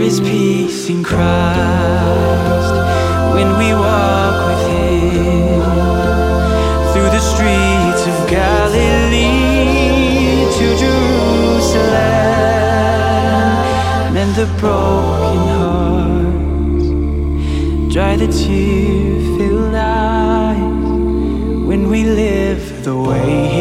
is peace in Christ when we walk with Him through the streets of Galilee to Jerusalem. Mend the broken hearts, dry the tear-filled eyes when we live the way